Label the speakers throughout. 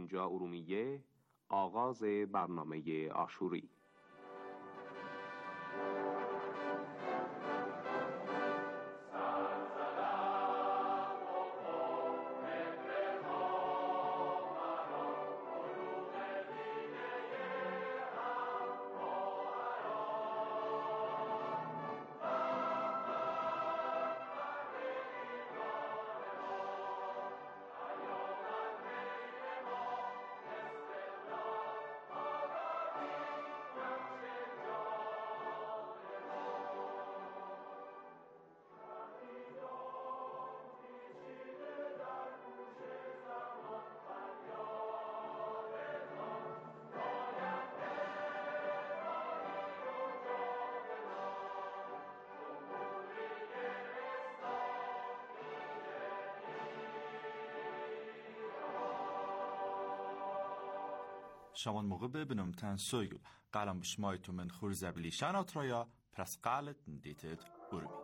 Speaker 1: اینجا ارومیه، آغاز برنامه آشوری.
Speaker 2: شمان موقع ببینم تن سویگل قلم بشمایتو من خور زبلی شنات رایا پرس قالت ندیتد ارمی.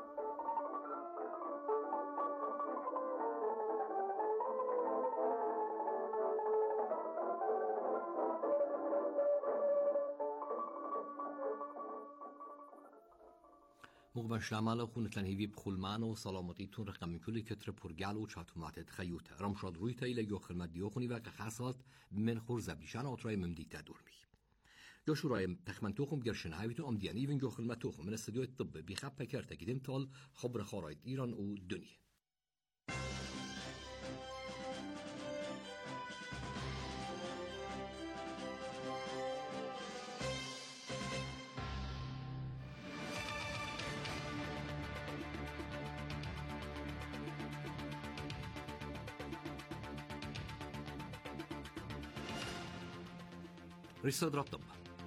Speaker 3: مقبش نعمل خونتن هیوی بخولمان و سلامتیتون رقم میکلی کتر پرگل و چاتوماتت خیوته رمشاد روی تایل یا خدمت دیوخونی و که خاصات من خور زبلیشان آترای ممدیت دورمی جاشو رایم تخمن توخم گرشن هایتون امدیانی وین جو خدمت توخم من استودیو طب بیخب پکرته گیدم تال خبر خارایت ایران و دنیا. رصاد رطب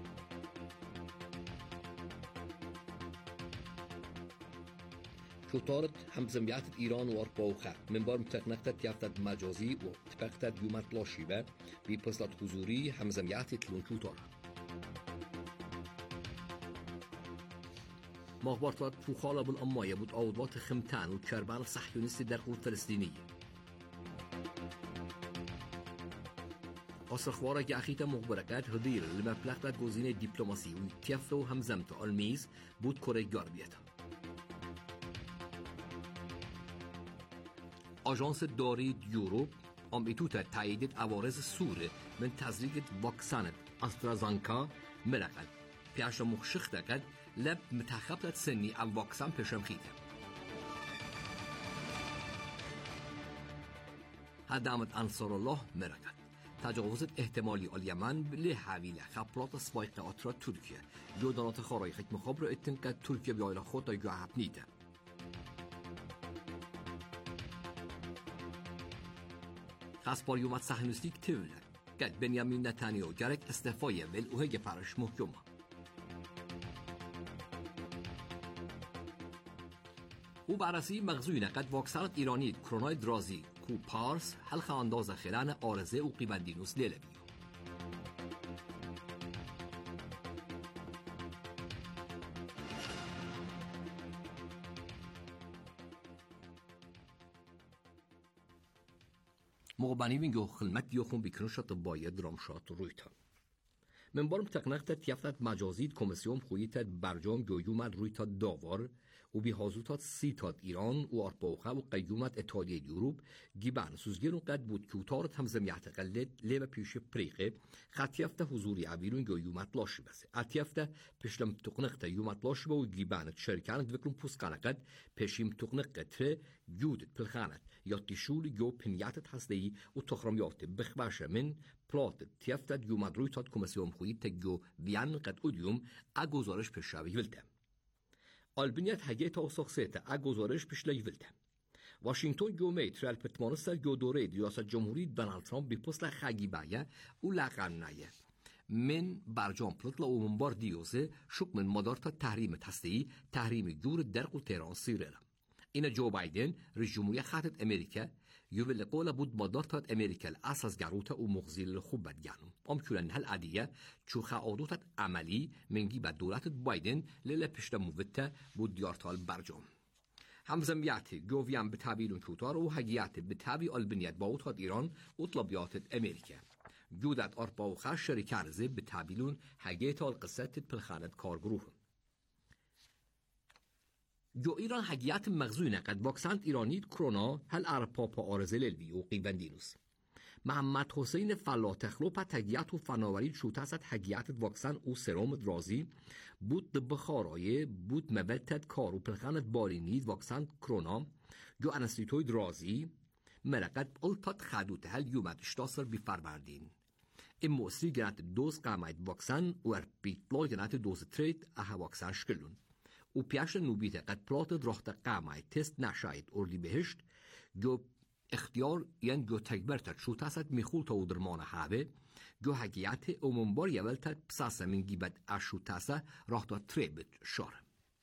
Speaker 3: شطارت همزميات إيران وأرباوخة من بار متقنقت يفتد مجازي وتبقتد يومت لاشيبة ببصلة حضوري همزميات تلون شطار مخبرتات فوخالة بالأماية بود أوضوات خمتان وتشربان صحيونيستي در قوة فلسطينية أصرخوارة جاخيتا مخبركات هدير لما بلغتت جوزينة دبلوماسي ويتيفلو همزمت الميز بود كوري جاربيتا آژانس داری یوروپ آمریکا تایید عوارض سوره من تزریق واکسن آسترازانکا مرقد پیش مخشخ دقت لب متخبلت سنی او واکسن پیشم خیده هدامت انصار الله مرقد تجاوزت احتمالی الیمن له حویله خبرات سپایق آترا ترکیه جودانات خارای خیک خبر اتنکت ترکیه بیایلا خود تا جواب نیده خسپار یومت صهیونیستیک تولد گد بنیامین نتانیاهو گرک استعفای ولوهه گپرش محکومه او بررسی مغزوی نقد واکسنات ایرانی کرونای درازی کو پارس حلقه انداز خلان آرزه و قیبندینوس لیلویو مقبانی وینگو خدمت دیوخون بیکنوش طبایی درامشات رویتا من بارم تقنقت تیفتت مجازید کمیسیون خوییتت برجام گویومت رویتا داوار و بی حاضوتات سیتات ایران و ارپاوخه و قیومت اتحادیه یوروپ گیبان سوزگیرون قد بود کیوتارت همزمیت قلت لیب پیش پریقه خطیفته حضوری عویلون گویومت لاشی بسه اتیفته پیشلم تقنقت یومت لاشی با و گیبانت شرکانت وکرم پوسکانه قد پیشیم تقنقت تره جودت پلخانت یا تیشول گو پنیاتت هستهی و تخرمیات بخباشه من پلات تیفتت یومت رویتات کمیسیون خویی تگو ویان قد اودیوم اگوزارش پیشاوی ولده البنیت هگه تا سخصیت اگوزارش پیشلی ولده واشنگتن جو میتر الپتمانست جو دوره ریاست جمهوری دونالد ترامپ بیپسل خگی بایه و لقن نایه من برجام پلتلا و منبار دیوزه شک من مدارتا تحریم تستهی تحریم جور درق و تهران سیرلا این جو بایدن رئیس جمهوری خاتت امریکا یوول قولا بود مدارتات امریکا اساس گروتا و مغزیل خوب بدگانم امکولن هل عادیه چو خاودوتات عملی منگی با دولت بایدن لیل پشت موته بود دیارتال برجام همزميات جوفيان بتابيلون كوتار وهجيات بتابي البنيات باوتات إيران وطلبيات أمريكا جودت أربا وخش شركان زي بتابيلون هجيت القصة بالخانة كارجروه جو إيران هجيات مغزونة قد واكسنت إيرانيت كورونا هل أربا بارزللوي وقيبندينوس محمد حسین فلاتخلو پتگیت و فناوری شوتست هگیت واکسن او سرم درازی بود بخارای بود مبلتت کارو پلخانت بارینید واکسن کرونا جو انستیتوی درازی مرقت التات خدوت هل یومد اشتاصر بفرمردین این موسری گرنت دوز قامت واکسن و ارپیتلا گرنت دوز ترید اها واکسن شکلون و پیش نوبیت قد پلاتت راحت قامت تست نشاید اردی بهشت جو اختیار یعنی جو تکبرتت شو تاست میخول تا درمان حابه جو حقیقت اومنبار یولتت پساسه من گیبت اشو تاسه راه تا تریبت شار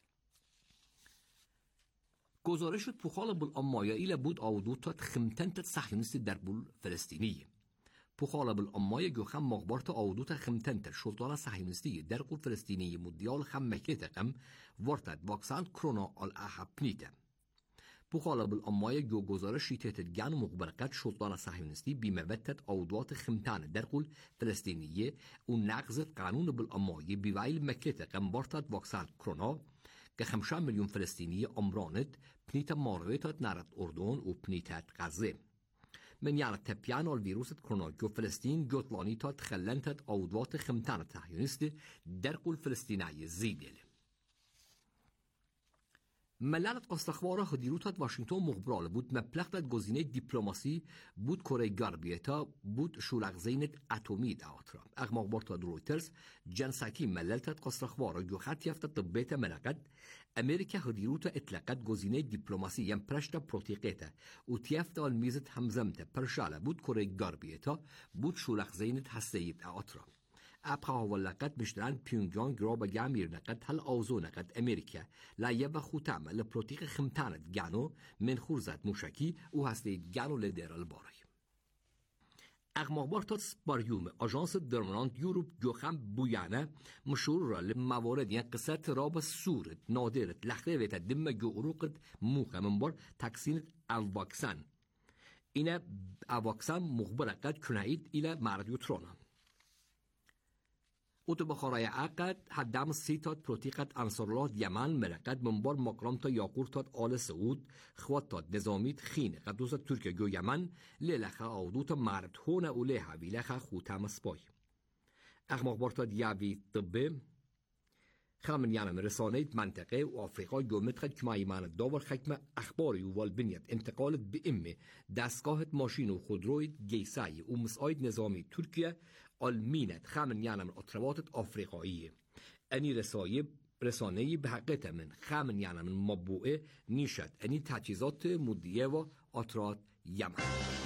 Speaker 3: گزارش پوخال بالامایا ایل بود آودوتات خمتنتت صهیونیست در بول فلسطینی پوخال بالامایا جو خم مغبارت آودوت خمتنتت شلطان صهیونیستی در قول فلسطینی مدیال خم مکیتقم ورتت واکسان کرونا آل احبنیته بخالب الأماية جو گزارشی تحت جان مخبرقات شلطان صهيونيستي بمبتت أوضاعات خمتان درقل فلسطينية ونقض قانون بالأماية بويل مكلة قنبارتت واكسان كورونا ك5 مليون فلسطينية أمرانت بنيتا مارويتات نارت أردن وبنيتات غزة من يعني تبيان الفيروس كورونا جو فلسطين جو طلانيتات خلنتت أوضاعات خمتان صهيونيستي درقل فلسطينية زيدل ملت استخبارات هدیروتات واشنگتن مخبرال بود مبلغت گزینه دیپلماسی بود کره غربیتا بود شولغزینت اتمی داوترا اغماغبارت رویترز جنساکی مللتت استخبارا جو خط یافت طبیت منقد امریکا هدیروتا اطلاقات گزینه دیپلماسی یم پرشتا پروتیقیتا و تیافت المیزت همزمت پرشاله بود کره غربیتا بود شولغزینت هستیت آترا ابقى ولقت مشتران بيونغيانغ رابا جامير نقد هل اوزو نقد امريكا لا يبا خوتام لبروتيق خمتانت جانو من خورزت موشكي و هستيد جانو لدير الباري اغماغبار تاتس باریوم اجانس درمانت یوروب جوخم بویانه مشهور لموارد یعنی قصت راب سورت نادرت لخته ویتا دم جوروقت موخه منبار تکسینت اواکسن اینه اواکسن مخبر قد کنعید ایله مردیوترانه اوتو بخارای عقد حدام سیتات پروتیقت انصارالله یمن مرقد منبار مقرام تا یاقورتات آل سعود خواتات نظامیت خین قدوسات ترکیه جو یمن لیلخه آودوت مرد هونه اوله حویلخه خوتم سپای اغماغبارتات یاوی طبه خامن یعنی رسانه منطقه و آفریقا گومتخد کمایمان داور خکم اخباری و والبنیت انتقالت به امه دستگاهت ماشین و خودروید گیسایی و مساید نظامی ترکیه آلمینت خامن یعنی من اطرواتت آفریقاییه انی رسانه‌ای به حقیقت من خامن یعنی من مبوعه نیشد انی تجهیزات مدیه و اطرات یمن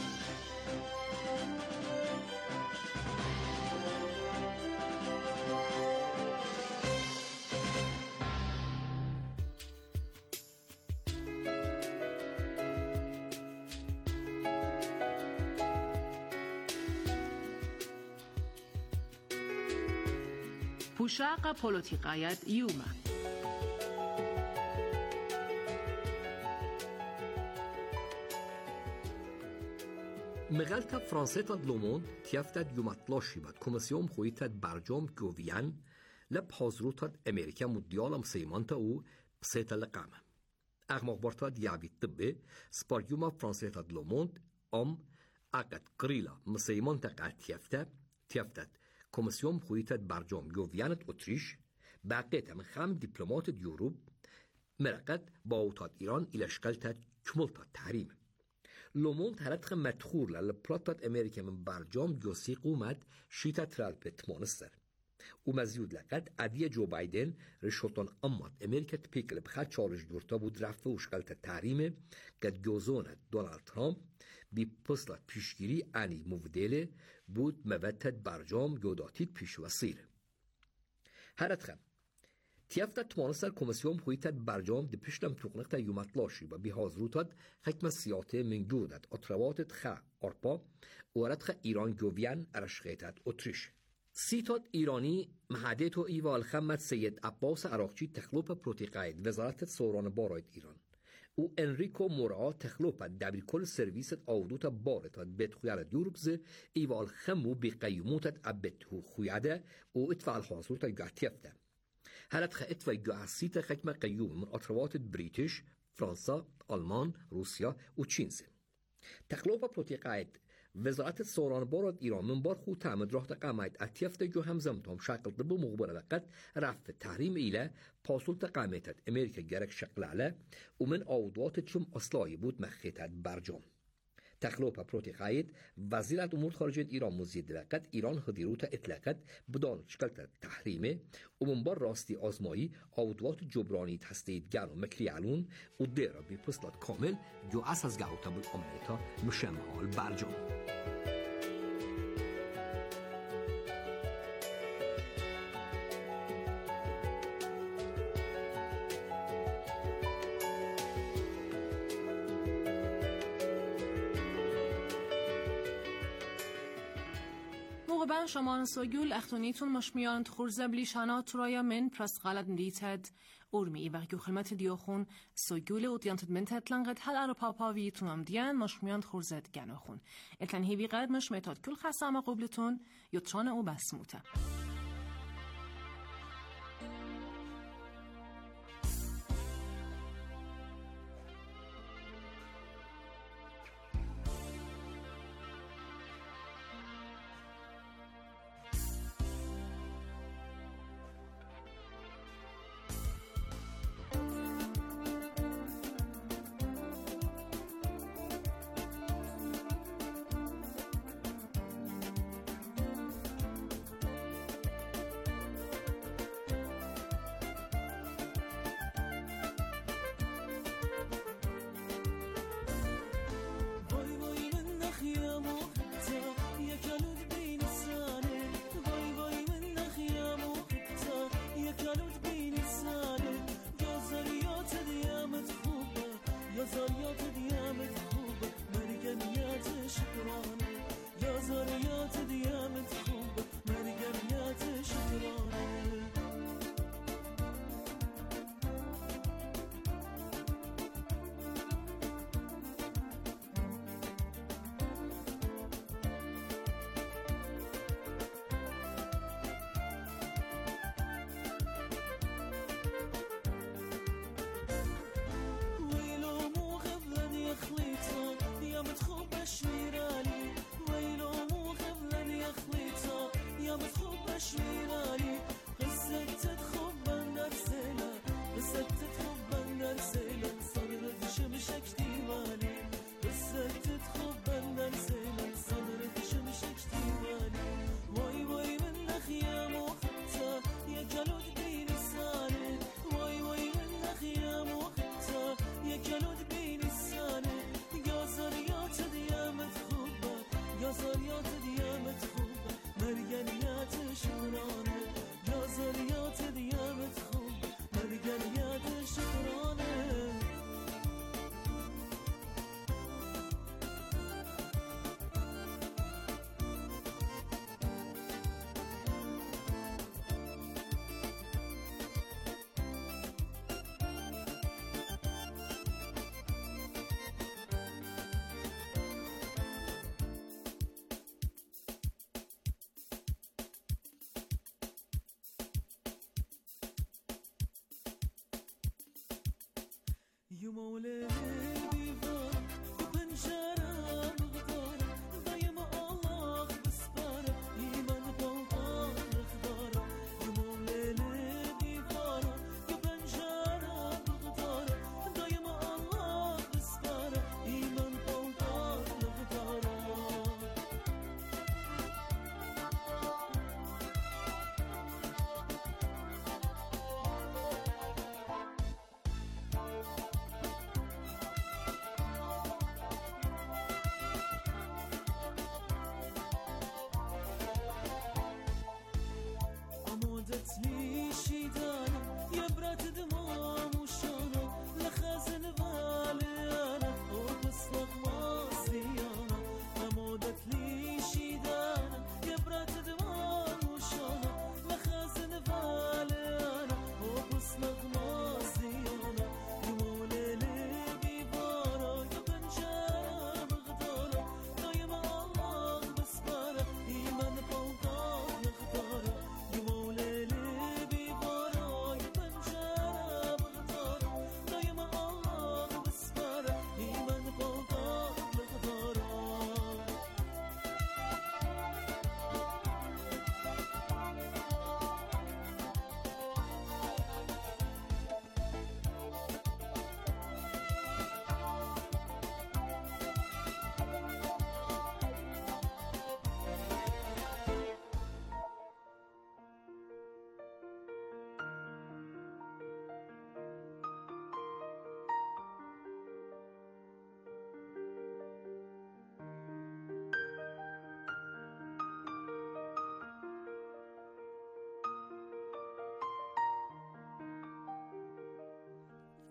Speaker 4: پوشاق پولوتیقایت یوما
Speaker 3: مغلطة فرانسيتا دلوموند تيفتد يومطلاشي بد كوميسيون خويتد برجام جوفيان لبحاضروتد أمريكا مديالة مسيمانتا و بسيطة لقامة أغماغبارتد يعبي الطبي سباريوما فرانسيتا دلوموند أقد قريلة مسيمانتا قد تيفتد كوميسيون خويتد برجام جوفيانت أوتريش باقيتا من خام دبلومات يوروب مرقد باوتاد إيران إلى شكلتد كملتد تحريم لوموند هرتخ مدخور لپلاتات امریکا من برجام جوسی قومد شیتا ترالپت مانستر و مزیود لقد عدی جو بایدن رشوتان امات امریکا تپیکل بخد چارج دورتا بود رفته و شکلت تحریم قد جوزوند دونالد ترامپ بی پسلت پیشگیری انی مودله بود موتت برجام جوداتید پیش وسیره هرتخ تيفتت مانستر كوميسيون خويتت برجام دي پشتم توقنقتا يومطلاشي و بحاضروتت حكم سياته من جودت اطرواتت خا ارپا ورتخ ايران جوفيان ارشخيتت اتريش سيتات ايراني محديتو ايوال خمت سيد عباس عراقچي تخلوب پروتيقايد وزارت سوران بارايد ايران و انریکو مورا تخلوبا دبيركل سيرفيست أودوتا بارتا بيت خيارة يوربز إيوال خمو بقيموتا أبته خيادة و اتفع الحاصلتا يقعتيفتا هلت اتفع يقعسيتا خكمة قيوم من أطروات بريتش فرنسا آلمان روسيا و چينز تخلوبا بروتيقايت وزارت سورانبار ایران من بار خود تعمد راه تقامت اتیفت جو همزم تام شکل دبو مخبره وقت رفت تحریم ایله پاسول تقامتت امریکا گرک شکل علا و من آودوات چم اصلاحی بود مخیتت برجام تخلوپا پروتیقاید وزیرت امور خارجه ایران مزید وقت ایران هدیروت اطلاقت بدان شکل تحریمه و من بار راستی آزمایی آودوات جبرانی تستید گرم مکلی علون و دیرا بی پسلات کامل جو اساس گهوتا بود امریتا مشمحال برجام
Speaker 4: موقبا شمان سوگول اختونیتون مشمیان خورزبلی شانات رایا من پرس غلط ندیتد ارمی و خدمت دیوخون سوگول اوتیانت منتت لنقت هل ارو پاپاویتون هم دیان مشمیان خورزد گناخون التن هیوی قد مشمیتات کل خسام قبلتون یطران او بسموته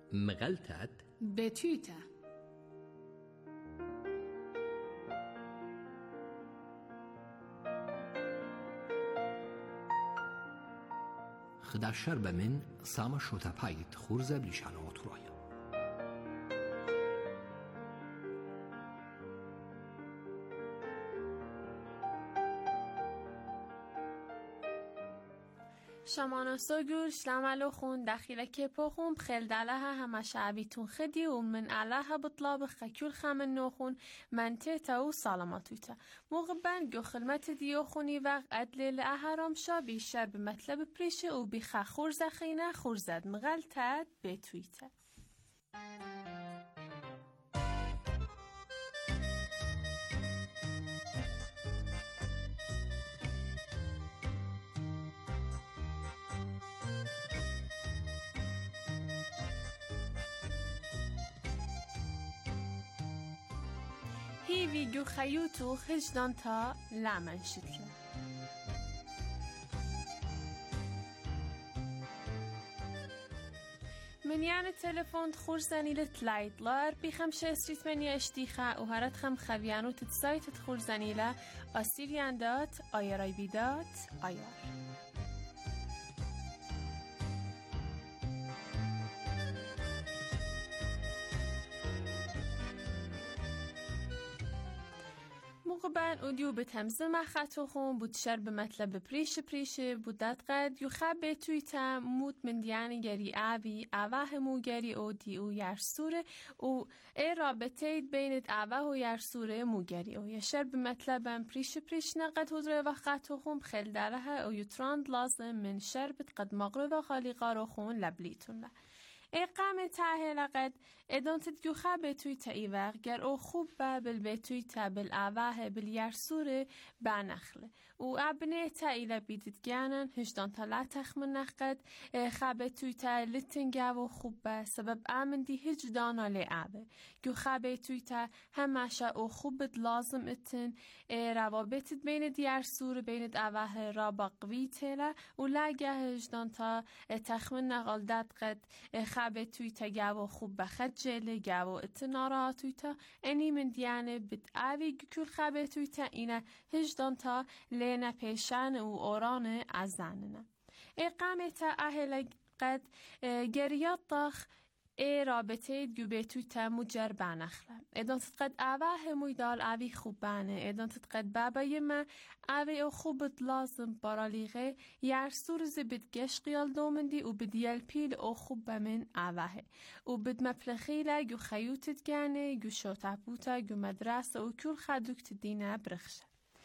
Speaker 3: مغلتت
Speaker 4: بتويتا
Speaker 3: خدا شرب من ساما شوتا پایت خورزه بلیشانه ترویا.
Speaker 5: شمانا سوگول شلاملو خون داخل كيبو خون بخيل دالها هما شعبيتون خدي ومن علىها بطلاب خكول خامن نوخون من تيتا و سالاماتويتا مغبان جو خلمت ديو خوني وغ ادلي لأهرام شا بيشار بمطلب بريشه و بيخا خورزة خينا خورزد مغلتات بتويتا. هیوی گو خیوتو خجدان تا لامن شتله. من یعنی تلفن خورزنی لتلاید لار بیخمشه استریت منی اشتیخه و هرات خم خویانو تتسایت خورزنی ل آسیریان دات آیارای بیدات آیار. مقبل اودیو به تمزه مخطو خون بود شر به مطلب پریشه بودت قد یو خب تویتا موت من دیانی گری اوی اوه مو گری او دی او یرسوره او ای رابطه بینت اوه و یرسوره مو گری او یشر به مطلبم پریش نقد حضره و خطو خون خیل داره او یوتراند لازم من شر بت قد مغرب و خالیقا رو خون لبلیتون له. اقام تاهل قد ادانت جو خب تویتا ایوغ گر او خوب بل بتویتا بل اوه بل یرسوره بنخله و ابنه تا ایلا بیدید گانن هجدان تا لاتخ من نقد خب تویتا لتنگه و خوب سبب امن دی هجدانا لی اوه جو خب تویتا همشه او خوبت لازم اتن روابطت بین دیرسوره بین اوه را باقوی تیلا و لگه هجدان تا تخمن نقالدت قد خب تویتا گاو خوب بخد جله گاو اتنارا تویتا اینی من دیانه بد اوی گکل خب تویتا اینه هجدان تا لینا پیشن و اوران ازانه اقامت اهل قد گریات داخ ای رابطه گوبه تویتا مجر بنخله ادان تقد اوه مویدال اوی خوب بانه ادان تقد بابای ما اوی او خوبت لازم بارالیغه یرسور زبید گشقیال دومندی و بدیال پیل او خوب بمن اوه و بد مفلخیله گو خیوتت گانه گو شوتابوتا گو مدرسه و کل خدوکت دینه برخشه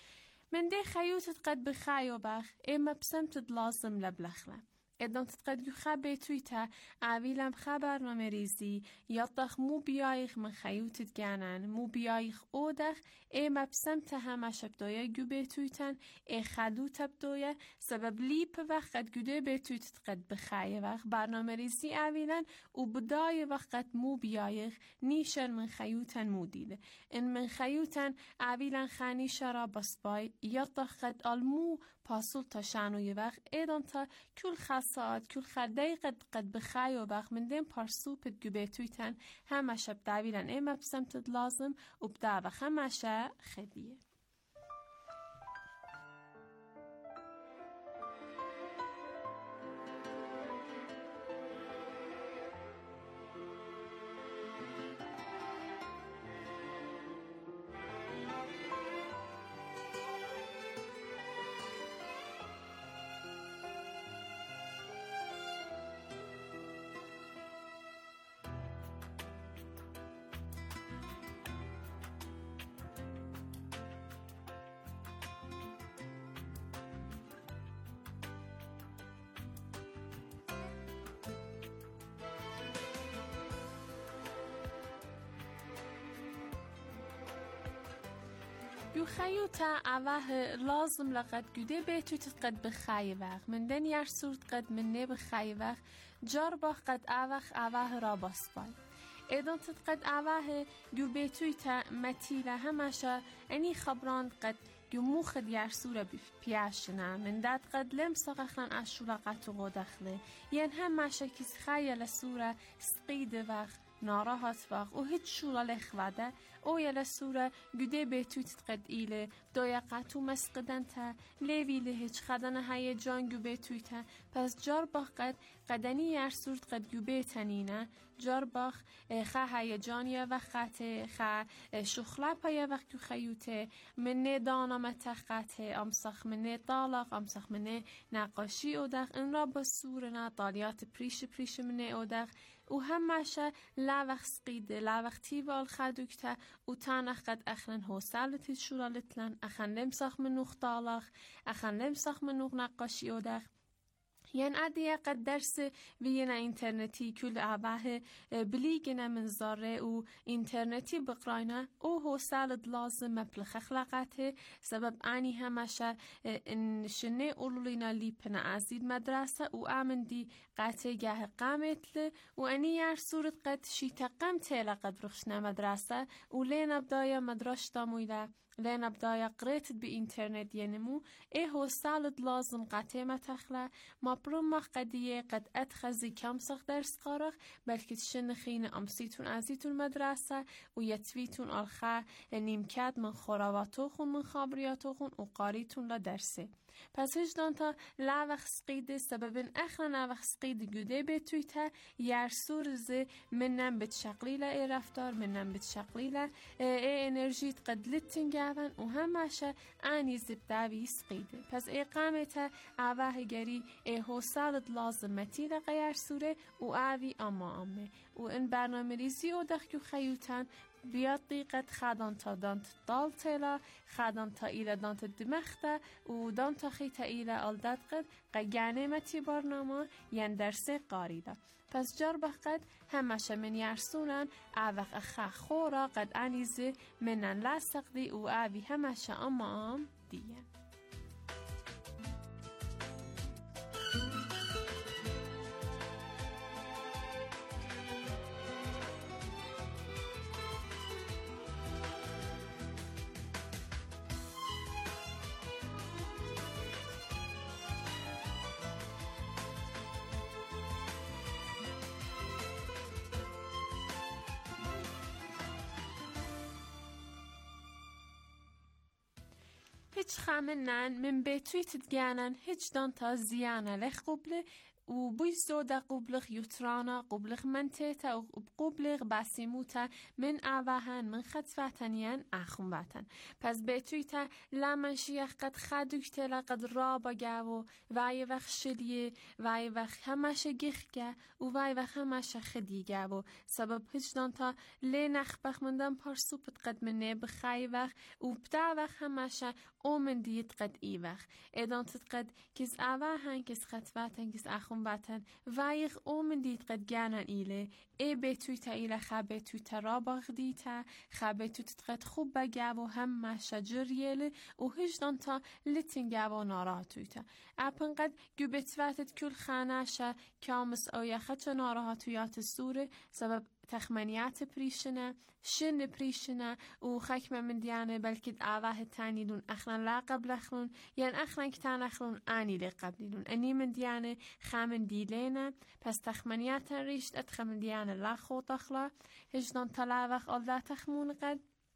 Speaker 5: من ده خیوتت قد بخایو بخ اما بسمتت لازم لبلخله ادان تقد جو خبه تویتا اویلم خبر نمریزی یادخ مو بیایخ من خیوتت گانن مو بیایخ اودخ اما بسمت همش بدویا گو به تویتن ای خدو تبدویا سبب لیپ وقت گوده به تویتت قد بخایه وقت برنامه ریزی اویلن و بدای وقت مو بیایخ نیشن من خیوتن مو دیده ان من خیوتن اویلن خانی شرا بسبای یادخ قد آلمو پاسول تا شانوی وقت ادان تا کل خاصات کل خدای قد بخای و وقت من دیم پارسو پد گوبه تویتن همش بدویلن اما بسمتد لازم و بدا و همش خدیه یو خیوتا اوه لازم لقد گوده به تو تقد بخای وقت من دن یر صورت قد من نه بخای وقت جار با قد اوه را باسبای ادان تقد اوه گو به توی تا متیله همشه اینی خبران قد مخ دیار سوره بیاشنا من داد قد لم سقخن اشولا قطو دخله ین هم مشکیز خیال سوره سقید وقت ناراحت وقت و هیچ شولا لخواده او یل سوره گده به تویت قد ایله دویا قطو مسقدن تا لیویله هیچ خدن های جان گوبه تویته پس جار باخ قدنی یر سورت قد گوبه تنینه جار باخ خه های جانیه و خطه خه شخلا پایه وقت خیوته منه دانا متخطه امسخ منه طالق امسخ منه نقاشی اودخ این را با سورنا طالیات پریش منه اودخ و همشه لاوخ سقيد لاوخ تيفال خدوكتا و تانخ قد أخلن هو سالتي شورالتلن أخن لمسخ منوخ طالخ أخن لمسخ منوخ نقاشي ودخ ين عدية قد درس وينا انترنتي كل عباه بليجنا من زاره و انترنتي بقراينا او هو سالد لازم مبلغ اخلاقاته سبب اني همشه ان شنه اولولينا ليبنا عزيد مدرسة و امن دي قاته جاه قامتل و اني يار صورت قد شيتا قمته لقد رخشنا مدرسة و لين ابدايا مدرشتا مويلا لين بداية قريت بإنترنت ينمو هو سالد لازم قطع متخلى ما برم قدية قد أتخذي كم سخ درس قارخ بلكي تشنخين أمسيتون أزيتون مدرسة ويتويتون الخا نيمكاد من خراواتوخون من خابرياتوخون وقاريتون لدرسه پس هجدان تا لاوخ سقيد سبب اخرا لاوخ سقيد جوده بتويته يرسور زي منن بتشقليله رفتار منن بتشقليله انرژیت قد لتنگاون و همشه آنی زبداوی سقيده پس قامته اوه گری هو سالد لازمتی لغیر سوره و اوی اما امه و این برنامه ریزی و دخیو خیوتن بیاد دیقت خدان تا دانت دالتلا خدان تا ایله دانت دمخته و دانت خیتا ایله آلداد قد قیانه متی برنامه ین درسه قاریده پس جار بقد همشه من یرسونن اوق اخه خورا قد انیزه منن لسق دی و اوی همشه اما ام دیه هیچ خامنن من بتویت تجانن هیچ دانتا زیانه لخ قبله و بيزودا قبلغ يترانا قبلغ منتيتا وقبلغ باسيموتا من آواهن من خطفاتنيان آخومباتن پس بتويتا لمن شيخ قد خدوكتا لقد رابا جاو وای وقت شليه وای وقت همش گخگه و وای وقت همش خدي جاو سبب هیچ دانتا لی نخبخ مندن پارسوبت قد منه بخای وقت و بدا وقت همش اومن ديت قد اي وقت ادانتت قد كيز آواهن كيز خطفاتن كيز آخوم باتن وایخ اومن دید قد گانن ایله بتویتا ایله خبتویتا راباغ دیتا خبتویتا قد خوب بگاو هم مشجر یله و هجدان تا لتن گاو ناراحتویتا اپن قد گوبتواتت کل خانهشه کامس آیخت ناراحتویات سوره سبب تخمنیات پریشنه شن پریشنه و خکم من دیانه بلکه آواه تانیلون اخلان لا قبل اخلون یعنی اخلان کتان اخلون آنی لی قبلیلون انی من دیانه خامن دیلینه پس تخمنیات ریشت اتخمن دیانه لا خود اخلا هجدان طلاوخ الله تخمون قد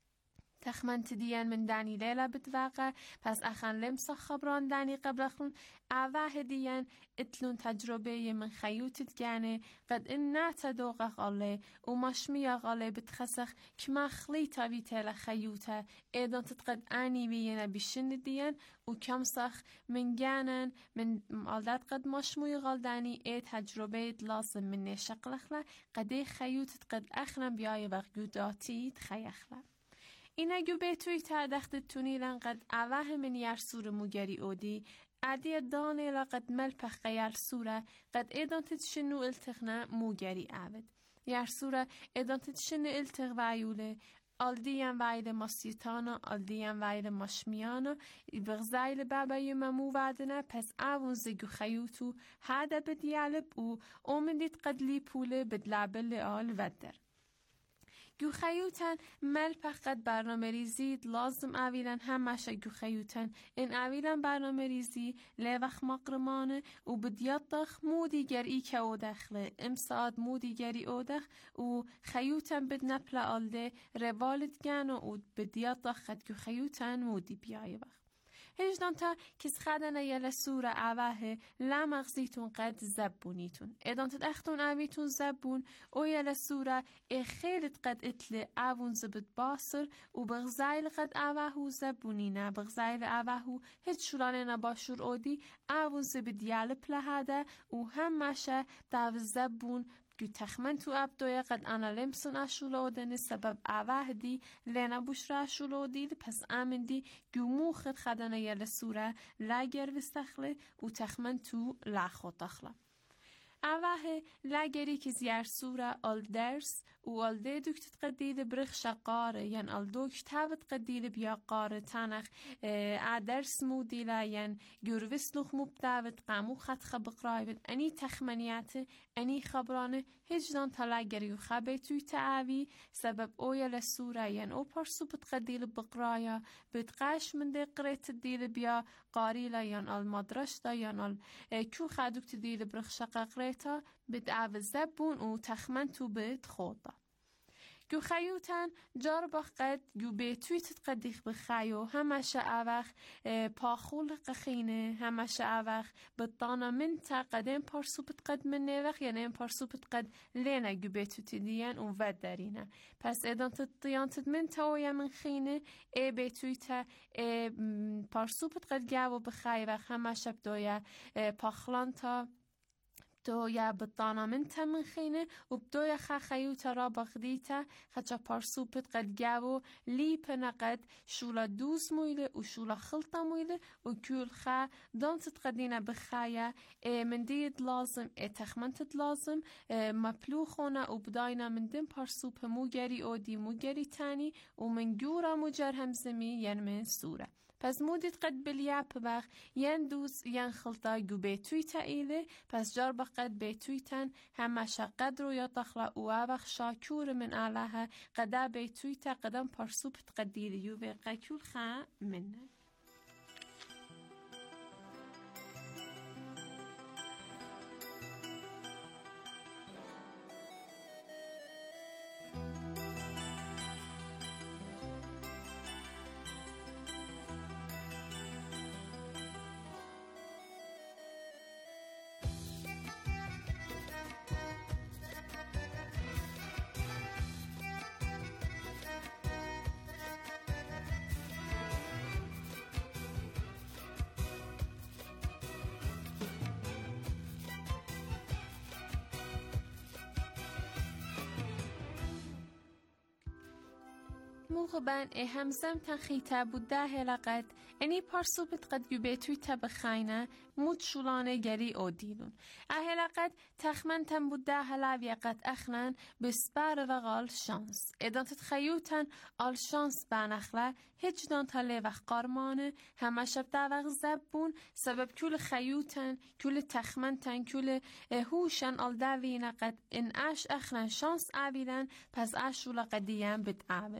Speaker 5: تخمنت دیان من دانی لیلا بدواقع پس اخان لمسا خبران دانی قبل اخلون اواه دیان اتلون تجربه من خیوتت گانه قد این ناتا دوغخ الله و مشمی غاله بتخسخ کما خلی تاوی تیلا خیوتا ایدان تتقد آنی وینا بشن دیان و کم سخ من گانن من آلداد قد مشمی غالدانی ای تجربه لازم من نشقلخلا قد خیوتت قد اخلن بیای وقیوداتی تخیخلا اینا گو بتوی تا دخت تونیلن قد اوه من یرسور موگری اودی عدی دانه لقد ملپخ یرسوره قد ایدانتت شنو التخنا موگری عود یرسوره ایدانتت شنو التخ وعیوله آلدیان وعیل ماسیتانا آلدیان وعیل ماشمیانا بغزایل بابای ممو وعدنه پس اوون زگو خیوتو هاده بدیالب و اومدید قد لی پوله بدلابل آل ودر گو خیوتن مل پقت برنامه ریزید لازم اویلن همشه گو خیوتن این اویلن برنامه ریزی لیوخ مقرمانه و بدیادخ مودیگر ای که او دخله امساد مودیگری او دخ و خیوتن بد نپل آلده روالت گن و بدیادخ خد گو خیوتن مودی بیای وقت هجدان تا کس خدنا یل سورة اوه لمغزیتون قد زبونیتون ادان تدختون اویتون زبون او یل سورة خیلت قد اتل اوون زبد باصر و بغزایل قد اوهو زبونینه بغزایل اوهو هج شلانه نباشور اودی اوون زبد یل پلهاده و همشه دو زبون گو تخمن تو ابدویا قد انا لمسون اشولودن سبب اوه دی لینا بوش را اشولودید پس امن دی گو موخد خدانه یل سوره لگر وستخله و تخمن تو لخو تخله اوه لگری که زیر سوره آل درس و آل ده دوکتت قدیل برخ شقاره ین آل دوکت تابت قدیل بیا قاره تنخ درس مودیله ین گرویسلوخ مبداوت قامو خط خبقرایوت انی تخمنیات انی خبرانه هجدان تا لگری و خبه توی تعوی سبب اویل سوره ین او پرسو بت قدیل بقرایا بت قاش من ده قریت دیل بیا قاریله ین آل مدرش دا ین آل کو خدوکت دیل برخ شقاقره تا بد او زبون و تخمن تو بد خودا گو خیوتن جار قد گو به تویتت قدیخ بخیو همشه اوخ پاخول قخینه همشه اوخ بطانا من تا قدم پارسوبت قد من نوخ یعنی این پارسوبت قد لینا گو به تویتی دیان و ود دارینه پس ادان تطیانتت من تاویا من خینه به تویتا پارسوبت قد گاو بخیوخ همشه بدویا پاخلان تا دویا بطانا من تمن خینه و بدویا خیوتا را بغدیتا خچا پارسوبت قد گاو لیپ نقد شولا دوز مویله و شولا خلطا مویله و کول خا دانتت قدینا بخایا من دید لازم تخمنتت لازم مپلوخونا و بداینا من دیم پارسوب موگری او دی موگری تانی و من گورا مجر همزمی ین من سوره پس مودت قد بلیاب بخ ین دوز ین خلطا گو بیتوی تا ایله پس جار بقد بیتوی تن همشه قد رو یا تخلا او اوخ شاکور من آلها قدا بیتوی تا قدم پرسوبت قدیلی یو به قکول خا منه موغبان همزم تنخیتا بوده هلقت انی پارسوبت قد گوبیتوی تبخینه مود شولانه گری او دیلون هلقت تخمن تن بوده هلاوی قد اخنن بسپار و غال شانس ادان تتخیوتن آل شانس بانخله هیچ دان تله وقت قارمانه همه شب دا وقت زبون سبب کل خیوتن کل تخمن تن کل هوشن آل داوینه قد ان اش اخنن شانس آویدن پس اش شولا قدیم بد آود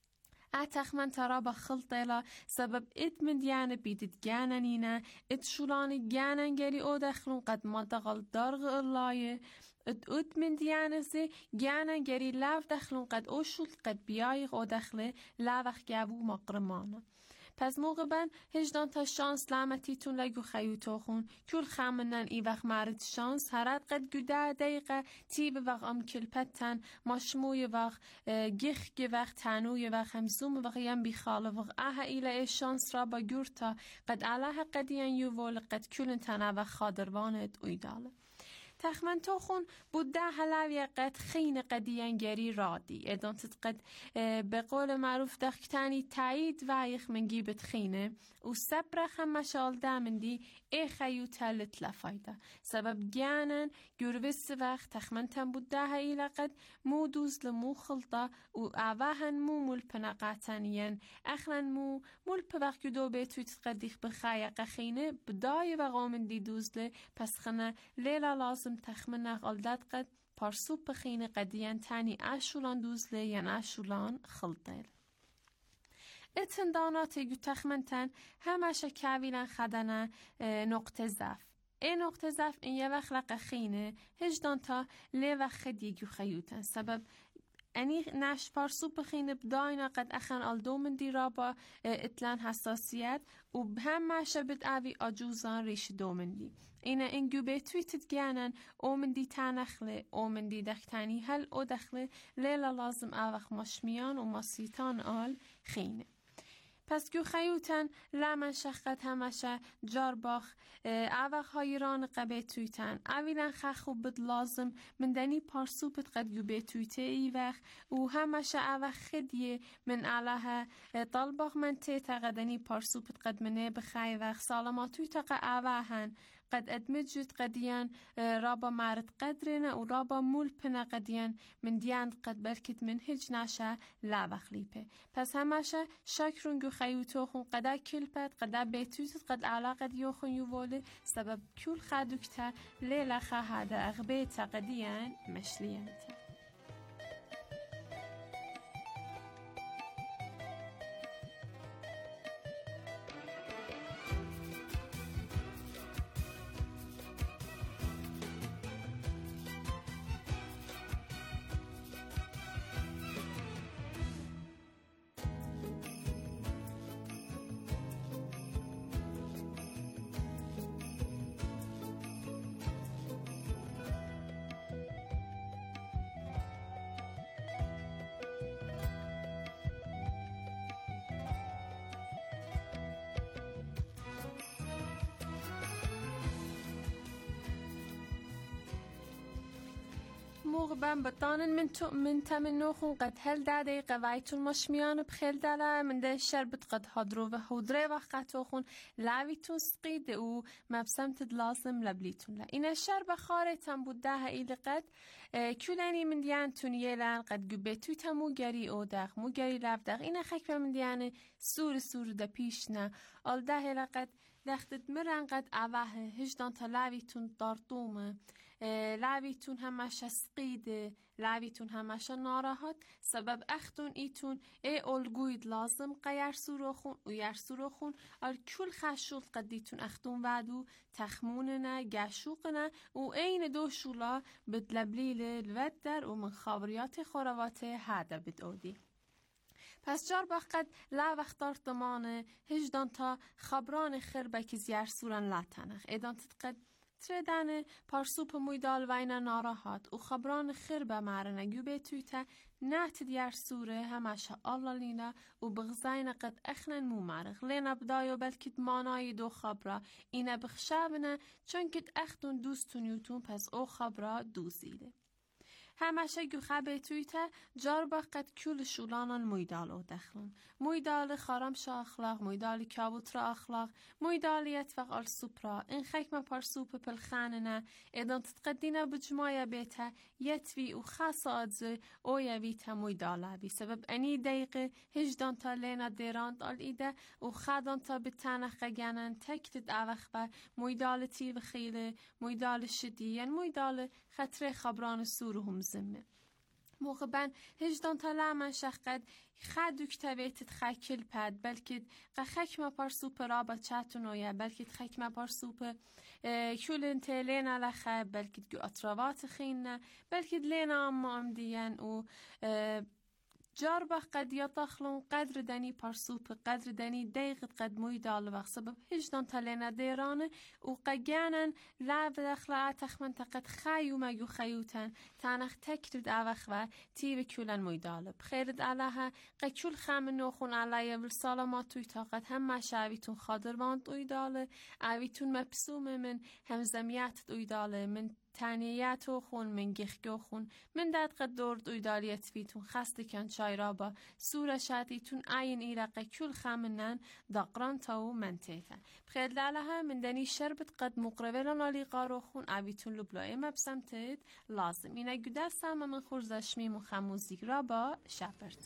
Speaker 5: اتخمن ترا بخلطلا سبب ات من دیانه بیدید گاننینه ات شولان گاننگری او دخلون قد مدغل درغ اللایه ات من دیانه زی گاننگری لاف دخلون قد او شولت قد بیایق او دخله لاوخ گابو مقرمانه پس موقعاً هجدان تا شانس لامتیتون لگو خیوتو خون کل خامنن ای وقت مرد شانس هرد قد گوده دقیقه تی به وقت ام کلپتن ماشموی وقت گیخ گی وقت تنوی وقت همزوم وقت یم بیخاله وقت اه ایله شانس را با گورتا قد علیه قدیان یوول قد کلن تنه و خادروانت اویداله تخمن تو خون بوده هلاوی قد خین قدیانگری رادی ادان قد به قول معروف دختانی تایید وایخ منگی بتخینه و صبر خمشال دامندی ای خیوت هلت لفایده سبب گانن گرویس وقت تخمن تن بوده هایل قد مودوز لمو خلطه و اوهن مو مول پنقاتنین اخرن مو مول پوقت دو بیتویت قدیخ بخایق خینه بدای و قامندی دوزله پس خنه لیلا لازم تخمن نقالداد قد پارسوب خینه قدیان تانی اشولان دوزله یا اشولان خلطل. اتندانات گوتخمنتن همشه کاویلن خدنه نقطه ضعف. این نقطه ضعف این یه وقت لقه خینه هجدان تا لی وقت دیگه خیوتن سبب انی نش پارسوب خینه بداینا قد اخن آلدومن دی را با اتلان حساسیت و هم شبت اوی آجوزان ریش دومن دی. این گوبه تویتت گیانن اومن دی تنخله اومن دی دختانی هل او دخله لیلا لازم اوخ مشمیان و ماسیتان آل خینه. پس گو خیوتن لمن شخت همشه جارباخ اوخ هایران قبه تویتن اویلن خوب بد لازم من دنی پارسوبت قد گو به تویته ای وقت و همشه اوخ خدیه من علیه طالباخ من تیتا قدنی پارسوبت قد منه بخی وقت سالماتوی تقا اوهن قد ادمجد قدیان رابا مارد قدرنا و رابا مول پنا قدیان من دیان قد برکت من هج نشه لا وخلیپه. پس همشه شکرونگو خیوتو خون قدا کلپت قدا بیتویتت قد علاقه دیو خون یووله سبب کل خدوکتا لیلا خواهده اغبیتا قدیان مشلیان تا. موغبان بطانن من تمنو خون قد هل داده قوایتون مشمیان بخیل داله من ده شربت قد هادرو و هودره وقتو خون لاویتون سقید او مبسمت لازم لبلیتون لا این شرب خارتان بود ده ایل قد کلانی من دیان تونیلان قد گوبتوی تمو گری او داغ مو گری لاف داغ این خکم من دیان سور ده پیش نه آل ده لقد دختت مرن قد اوه هجدان تا لاویتون دارتومه لاویتون همش سقیده لاویتون همش ناراحت سبب اختون ایتون ای الگوید لازم قیر سوروخون و یر سوروخون ال کل خشول قدیتون اختون ودو تخموننا گشوقنا و این دو شولا بدلبلیل الودر و من خابریات خوروات هاده بدودی. پس جار بقد لا وقت دمانه هجدان تا خبران خربک زیر سورن لاتنخ ایدان تتقد تردانه پارسوپ مویدال و اینا ناراحت و خبران خربه مارنه گوبه تویته نهت دیر سوره همشه الله لینا و بغزاین قد اخنن مو مارغ لینا بدایو بلکت مانای دو خبره اینا بخشابنه چون کت اختون دوستون یوتون پس او خبره دوزیده. همشه گو خبه تویته جار باقت کل شولانان مویدال او دخلون مویدال خارمش اخلاق مویدال کابوت را اخلاق مویدال یتفق آل سوپرا این خکم پارسوپ پل خانه ایدان تتقدینه بجمایا بیته یتوی و خاص آدزه او یویته مویداله بی سبب انی دقیقه هجدان تا لینا دیراند آل ایده و خادان تا بتانخ گنن تکتت اوخ با مویدال تی بخیله مویدال شدیین مویدال خطر خبران سورو هم زمه. موقعاً هجدان تا لامن شقد خدوک تویتت خکل پد بلکه خکم پارسوپ را با چاتونویا بلکه خکم پارسوپ کلن تلین علخه بلکه گو اطراوات خینه بلکه لینا هم دیان و جار با قد یطخلون قدر دنی پارسوپ قدر دنی دقیق قد مویدال وقت سبب هجدان تلینا دیرانه و قگانن لعب دخلا تخمن تقد خیو مگو خیوتن تانخ تکرد اوخ و تیو کلن مویدال بخیرد علاها قکل خامن نوخون علایه والسلاماتوی طاقت هم مشاویتون خادرواند اویداله اویتون مبسوم من همزمیات اویداله من تانیاتو خون من گخگو خون من داد قد دورد اویدالیت فیتون خسته کن چای را با سوره شادیتون عین ایرقه کل خامنن دقران تاو منتیتن بخیر لالها من دنی شربت قد مقربه لنالی قارو خون اویتون لبلای مبسمتید لازم اینه گده سامه من خورزشمی مخموزیگ را با شپرت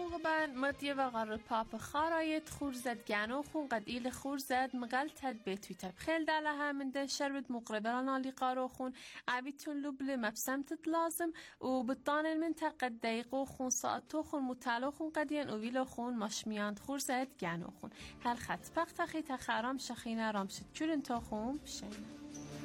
Speaker 5: مغبن مدیه و غر پاپ خارایت خورزد گنو خون قد ایل خورزد مغلتد بتوی تبخیل داله همنده شربت مقربران آلی قارو خون عبیتون لبل مبسمتت لازم و بطان المنطقه دقیقو خون ساعتو خون مطالو خون قدین و ویلو خون مشمیاند خورزد گنو خون هل خط پختخی تخرام شخینه رامشد کلن تا خون بشینه.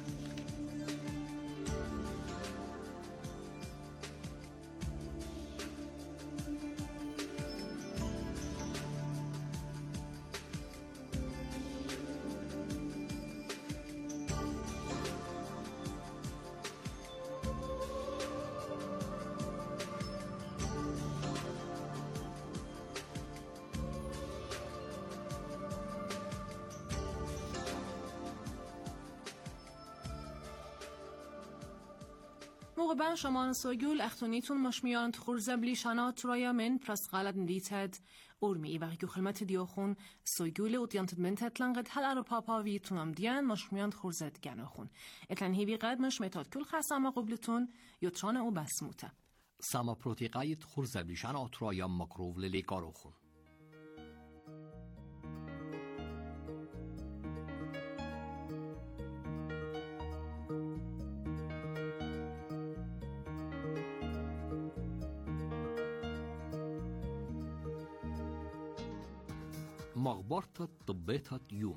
Speaker 4: موقع شمان سوگول اختونیتون مشمیان تخورزه بلیشانات رایا من پرست غالت ندیتد ارمی و گو خلمت دیوخون سوگول اوتیانتد من تتلنقد هل ارو پاپاوی تونم دیان مشمیان تخورزد گناخون اتلن هیوی قد مش متاد کل خسامه قبلتون یوتران او بسموته
Speaker 3: ساما پروتیقای تخورزه بلیشانات رایا مقروف للیکاروخون مغبرت طبيتها يوم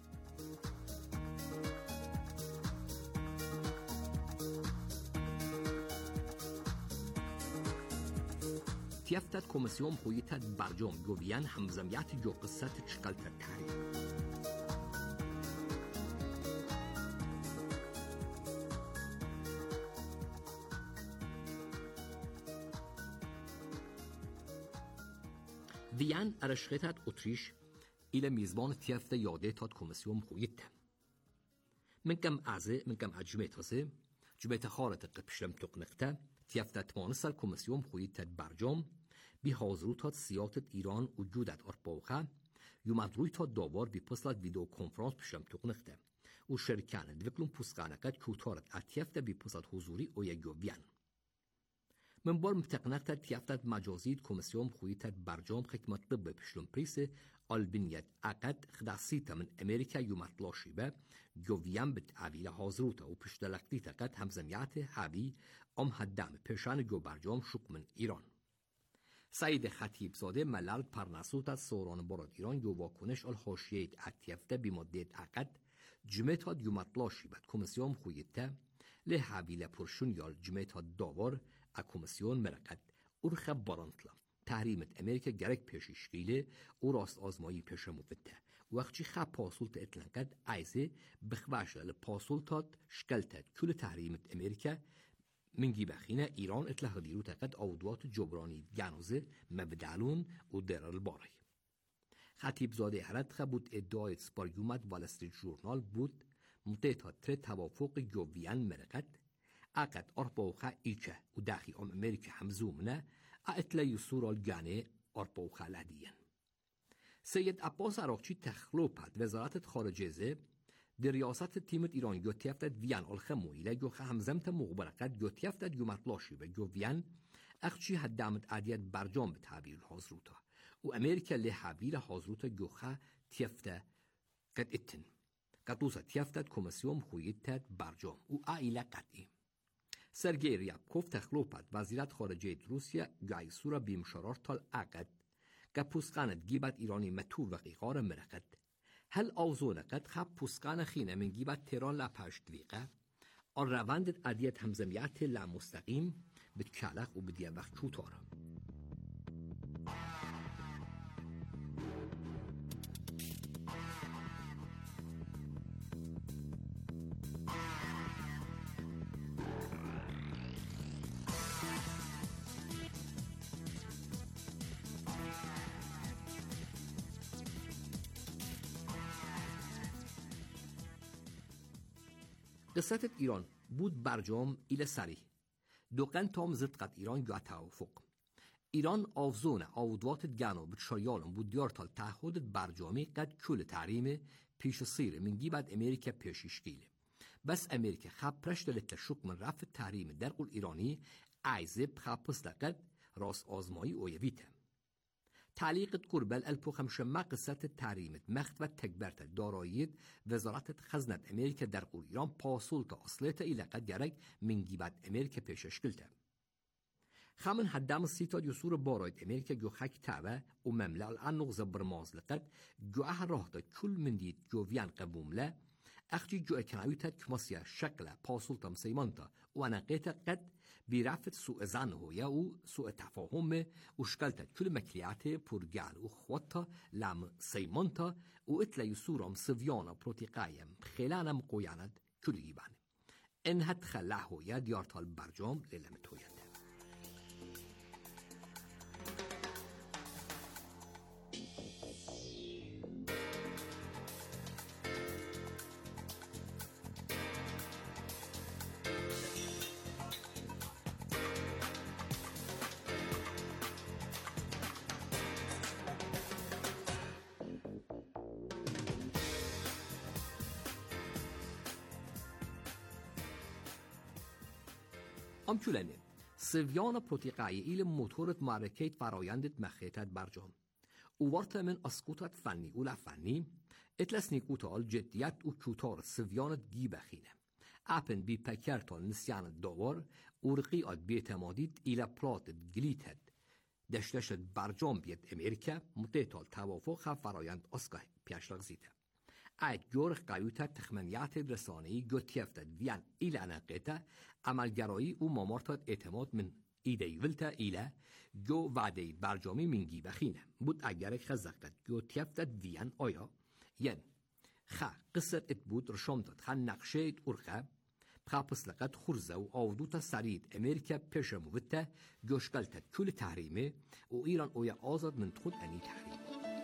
Speaker 3: تيفتت كوميسيون خويتها برجام جوبيان همزميات جو قصة شكلت التاريخ ویان ارشخیتت اتریش إلى میزبان تیفته یاده تاد کمیسیون خویت من کم عجمه جمعت خارت قبشلم تقنقته تیفته تمانسل کمیسیون خویت برجام بی حاضرو تاد سیاتت ایران وجودت ارپاوخه یومد روی تاد داوار بی پسلت ویدیو کنفرانس پشلم تقنقته و شرکانه دوکلون پسقانکت کوتارت اتیفته بی پسلت حضوری او یگو ویان من بار متقنقت تیفتت مجازید کمیسیون خویتت برجام خکمت طب پشلم پریس البنیت عقد خداسیتا من امریکا یومت لاشیبه جوویان بت عویل حاضروتا و پشتلقتیتا قد همزمیات حوی هدام پشان جو برجام شک من ایران سعید خطیب زاده ملل پرنسوتا سوران براد ایران جو واکنش الحاشیت اتیفته بی مدت عقد جمعتا یومت لاشیبت کمیسیون خویتا له حویل پرشون یال جمعتا داور اکومیسیون مرقد ارخ بارانتلا تحریمت امریکا گرک پیشیشگیله او راست آزمایی پیش مفته وقتی خب پاسولت اتلنقد عیزه بخواش لپاسولتات شکلتت کل تحریمت امریکا منگی بخینه ایران اطلاق دیرو تقد آودوات جبرانی گنوزه مبدالون و درر الباری خطیب زاده حرد خبود ادعای سپاریومت والستریت جورنال بود مدتا تر توافق جوویان مرقد عقد ارباوخه ایچه و داخی امریکا همزومنه اتلا یسور الگانه ارباوخه لدیین سید عباس عراقچی تخلوپت وزارت خارجه در ریاست تیمت ایران گوتیفتد ویان الخمویله گو همزمت مغبرقت گوتیفتد یومت لاشیبه گو ویان اخچی هدامت عادیت برجام به تعبیر حاضروتا و امریکا لحبیر حاضروتا گوخه تیفته قد اتن قدوسه تیفتد کمیسیون خویتت برجام و عائله قدیم سرگی ریابکوف تخلوپت وزیرت خارجه روسیه گایسورا بیمشارار تال عقد که پوسقاند گیبت ایرانی متو و قیقار مرقد هل آوزونه قد خب پوسقان خینه من گیبت تیران لپشت ویقه اور رواندت عدیت همزمیت لمستقیم بد کلق و بدیه وقت چوتاره قصة ایران بود برجام ایل سری دوقن تام زد قد ایران گو توافق ایران آفزون آودوات گنو بد شریالم بود دیارتال تعهد برجامی قد کل تحریم پیش سیر من گیبد امریکا پیشیشگیله بس امریکا خب پرشت لتشک من رفت تحریم در قل ایرانی عیزه بخب پس لقد راس آزمایی اویویته تعليق قربل ألبو خمسة ما قصة تحريمت مخت وتكبرت دارایید وزارت خزنة أمريكا در إيران پاسولتا أصليتا إلى قد جرق من جيبات أمريكا پیشش کلتا. خامن حدام السيطة يسور بارايد أمريكا جو خاك تابا ومملع العنغزة برماز لقد جو أهراهتا كل من ديت جو فيان قبوملا أخجي جو أكناويتا كمسيا شكلا پاسولتا مسيمانتا وانقيتا قد برفت سوء زنه یا سوء تفاهم وشكلتا كل مكلياته پرگال وخوتا لام سيمانتا وإتلا يسورام سفيانا بروتيقايم خلانا مقوياند كل جيبان إنها تخلعه يا ديارتا البرجام للمتويته. امچولنه سویان پروتیقای ایل موتورت معرکت فرایندت مخیتت برجام اوارت من اسکوتت فنی اولا فنی اتلس نیکوتال جدیت و کوتار سویانت گی بخینه اپن بی پکرتال نسیان داور ورقی اد بیتمادید ایلا پلاتت گلیتت دشتشت برجام بیت امریکا متیتال توافق فرایند اسکای پیشلق زیده اید جورخ قویت تخمنیات رسانه‌ای گوتیفتد ویان ایل انقیتا عملگرایی و مامارتاد اعتماد من ایده ولتا ایله جو وعده برجامی منگی بخینه بود اگر خزقت گوتیفتد ویان آیا ین قصت ات بود رشامتد نقشه ات ارخه بخاپس لقد خرزه و آودوتا سرید امریکا پیشموتا گوشکلتد کل تحریمه و ایران اویا آزاد من خود انی تحریم.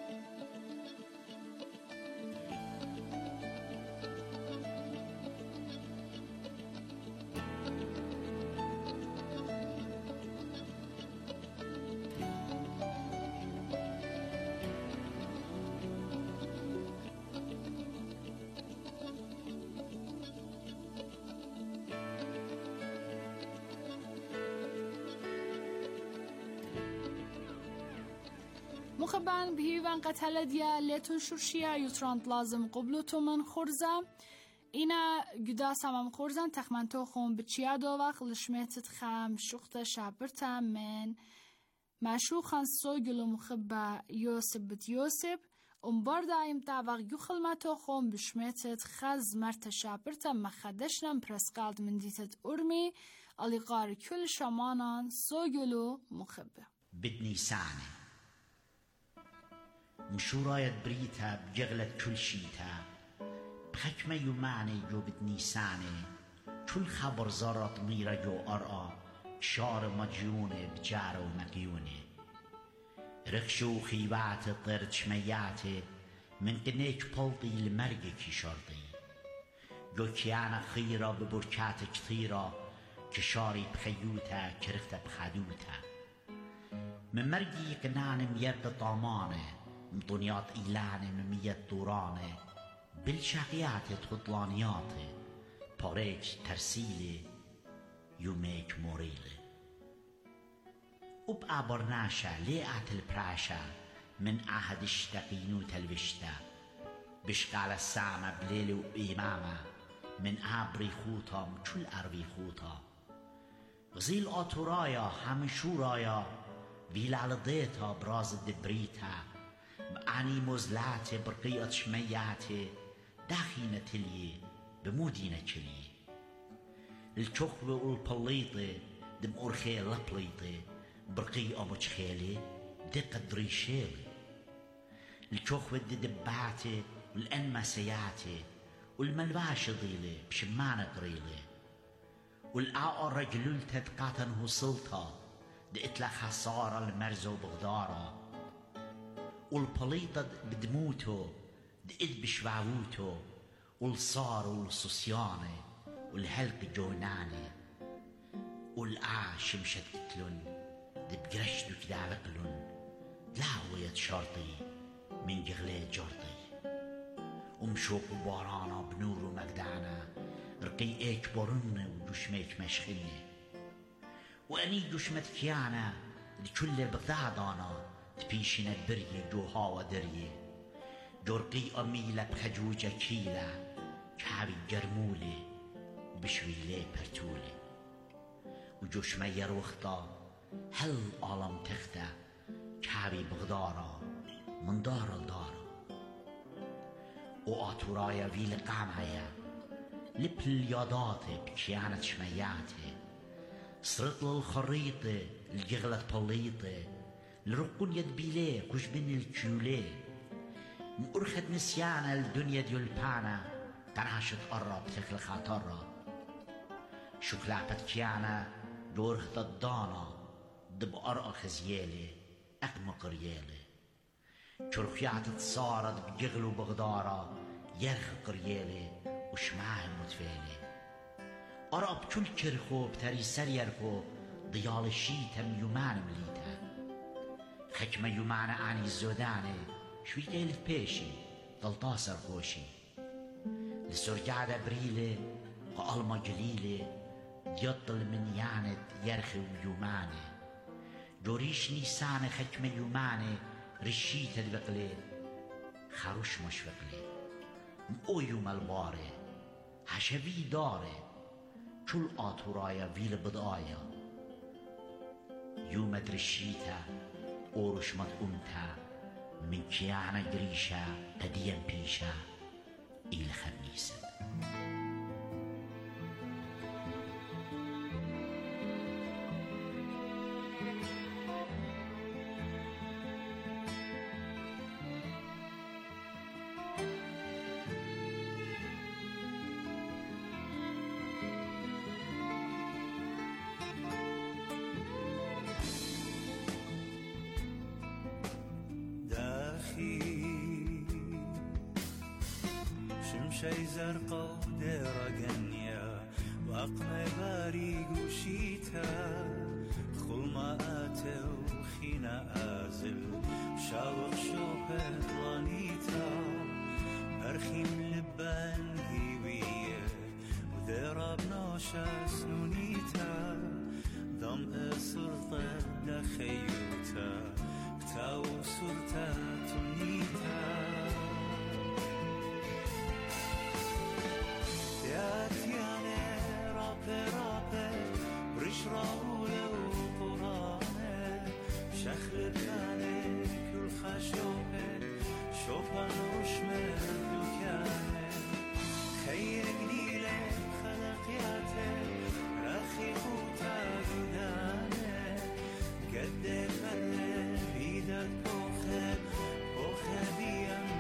Speaker 6: مخبان بهيوان قتل ديا ليتون شرشيا يترانت لازم قبلتو من خرزة اینا گداس هم خورزن تخمنتو خون بچیا دو وقت لشمتت خم شخت شابرتم من مشوخن سوگلو مخبا یوسف بت یوسف بار دایم طبق خلمتو خون بشمتت خز مرت شابرتم مخدشنم پرسقالد من دیتت ارمی علی قار کل شمانان سوگلو مخبا
Speaker 7: بدني سانه مشورايت بريتا بجغلت كل شيتا بحكمة يماني جو بدني سانه كل خبر زارت ميرا جو أرآ شار مجيونه بجار ومقيونه رخشو خيبات طرد شمياته من قنيك بلطي المرق كي شرطي جو كيانا خيرا ببركات كثيرا كشاري بخيوتا كرفتا بخدوتا من مرقي قنان ميرد طامانه مطنيات إيلانه مميت دورانه بالشاقيات تخطلانيات باريج ترسيله يوميك موريله وبأبرناشا ليقات البراشا من عهد اشتقينو تلوشتا بشقال السامة بليل وإمامة من عبري خوطا مشل أربي خوطا غزيل آتورايا همشورايا ويلال ضيتا براز الدبريتا بعني مزلاتي برقية شمياتي داخينة تلي بمودينة تلي الشخوة والبليطة دم أرخي لبليطة برقية مجخيلي دقة دريشيلي الشخوة دباتي والأنماسياتي والملواش ضيلي بشمانة قريلي والآقر رجلولتة تقاتنه سلطة دقتلا خسارة المرزو بغدارة والبليطة بدموتو دقت بشواوتو والصار والصصيانة والهلق جوناني والعاش مشتتلن دبقرشتو كدابقلن دلاوية شرطي من جغلي جرطي ومشوق بارانا بنور ومقدانا رقي ايك برن وجشميك مشخني واني جشمت كيانا لكل بغدادانا تبيشنا بري جوها ودري جرقي أميلة بخجوجة كيلة كعبي جرمولي بشويلي برتولي وجوش مير وخطا هل عالم تخته كعبي بغدارا من دار لدارا وآتورايا ويل قامعيا لبل الياداتي بكيانة شمياتي صرت للخريطة الجغلة بليطة لرقون يد بيلي كوش بين الكيولي مؤرخد نسيانا الدنيا ديولبانا تنعشت قرب تخل خاطرة شكلعبت كيانا دورخت الدانا دب أرقى خزيالي أقمق ريالي شرخيات تصارد بجغل وبغدارة يرخ قريالي وشمعه متفالي أرقى بكل كرخو بتاري سر يرخو ضيال الشيطة يومان مليتا خكمة يومان عني الزوداني شوي قيلت بيشي ضلطاسر خوشي لسرجعة بريلة قالما جليلة يطل من يانت يرخي ويوماني جوريش نيسان خكمة يوماني رشيت البقلي خروش مش بقلي مقويوم الباري حشبي داري شل آتورايا ويل بدايا يومت رشيتا أورش مدقومتا من كيانا قريشا قديم بيشا إلى خميسة
Speaker 8: شمشي زرقا وديرا قنيا وأقمى باريق وشيتا خلما آتا وخينا آزل شاوق شوبة رانيتا برخيم لبان هيوية وديرا بناشا سنونيتا ضم صرطة دخيوتا كتاو صرطة تنيتا راولة وقرانة شخل كانة كل خشوبة شوبان رشمة دكانة خير قليلة خلقياته رخي خوتا قدانة قد فرة بيدك بوخة ديان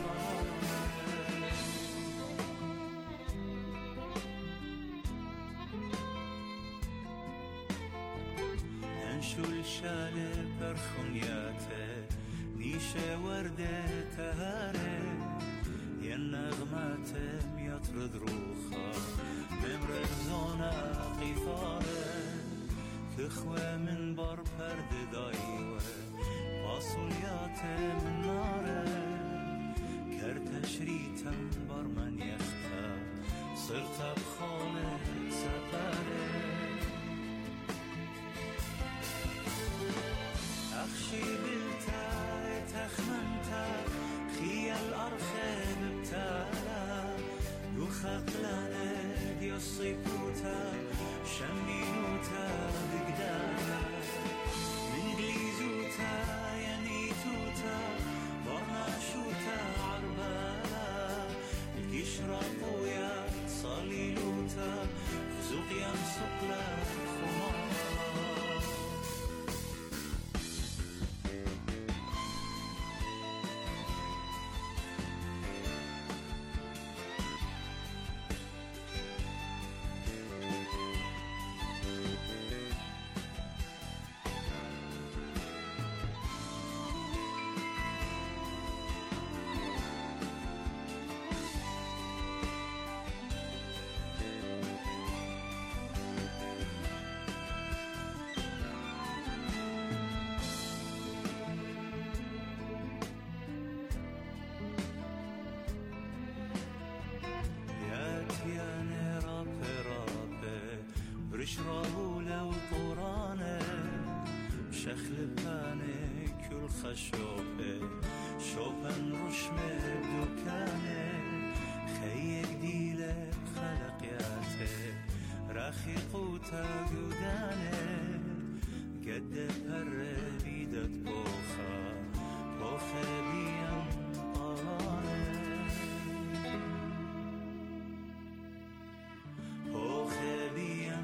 Speaker 8: شل شاله برخونياته نيشه ورده تهاره ين نغماته ميطرد روخا بمرغ زونا قفاره كخوة من بار پرد دايوه باصولياته من ناره كرتشريتم بار من يختا صرت بخاله سفاره أخشي بلتا تخمنتا خيال أرخب بتالا يخقلانة دي الصيكوتا شمينوتا بقدانا من قليزوتا ينيتوتا برناشوتا عربالا الكشراقو يا صليلوتا زوقيا سقلا خمار خشوبه شوپن رشمه دوکانه خیگ دیله خلقیاته رخیقوتا گودانه گده پر بیدت بوخا بیم طالانه بیم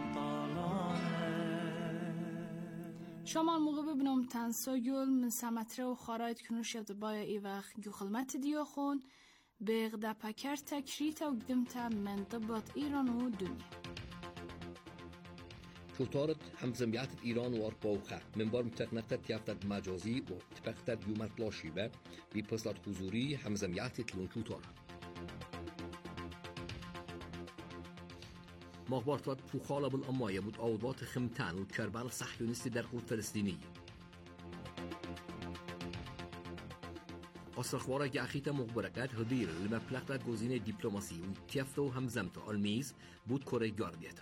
Speaker 8: طالانه
Speaker 6: شما موقع ببینم تنساگل من سمتره و خاراید کنوش یاد بای ای وقت گو خلمت دیو خون به غدا پکر تکریت و گدمتا منطبات ایران و دنیا
Speaker 3: شوتارت همزميات إيران وأرباوخة من بار متقنقت يفتد مجازي وتبقتد يومت لاشيبة بيبصلت حضوري همزميات تلون شوتار مخبارتات فوخالة بالأماية بود أوضات خمتان وكربال صحيونيستي در خود فلسطيني أصرخوارا جاخيتا مخبركات هدير لما بلقتت جوزين دبلوماسي وتيفتو همزمتو الميز بود كوري جارديتا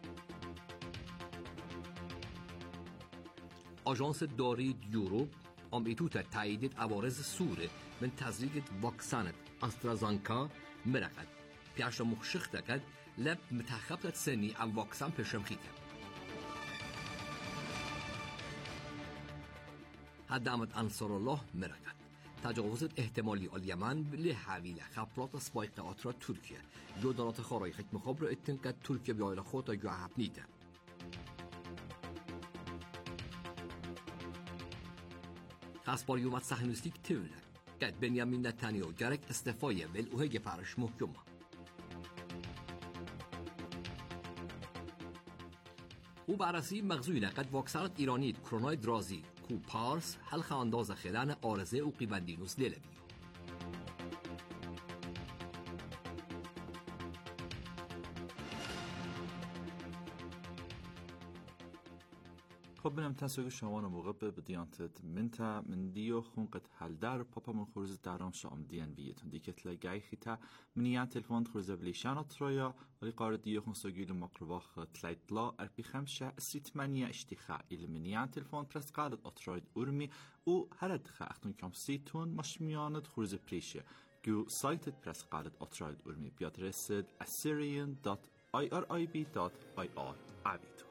Speaker 3: آژانس داری یوروپ آمریتوت تاییدت عوارض سوره من تزریق واکسن آسترازانکا مرقد پیش مخشخ دکد لب متخبت سنی ام واکسن پشم خیته هدامت انصار الله مرقد تجاوزت احتمالی الیمن لحویل خبرات سپایق آترا ترکیه جدانات خارای خک مخابر اتنکت ترکیه بیایل خود جواب نیده خسبار یومت صهیونیستیک تیوله قد بنیامین نتانیاهو گرک استفایه ول اوهگ پرش محکومه او بررسی مغزوی نقد واکسنات ایرانی کرونای درازی کو پارس حلقه انداز خلان آرزه او قیبندینوس لیلبی
Speaker 2: خب بنام تنسوی شما موقع به دیانتت منتا من دیو خونقت حل در پاپا من خورز درام شام دیان ویتون دیکت لگای خیتا منیان تلفون خورز بلیشان ترویا ولی قار دیو خون سوگیل مقرواخ تلایت لا اربی خمشه سیتمانیا اشتخاء المنیان تلفون پرس قالت اتروید ارمی او هرد خاختون کم سیتون مشمیانت خورز پریشه جو سایتت پرس قالت اتروید ارمی بیاد رسد assyrian.irib.ir عبیدو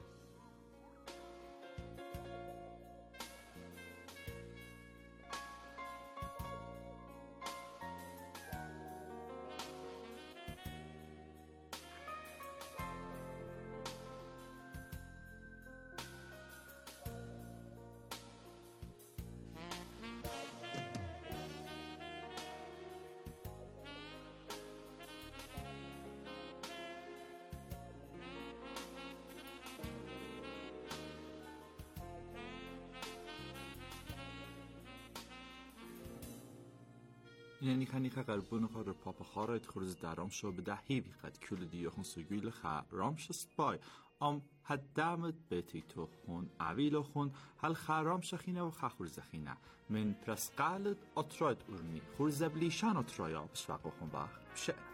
Speaker 2: یعنی خنی قربون خار پاپ خارایت خورز درام شو به دهی بیقد کل دیو خون سگویل خا رامش سپای ام هدامت بیتی تو خون عویل خون هل خرام شخینه و خورز خینه من پرس قالد اتراید ارمی خورز بلیشان اترایا بشوق خون بخ بشه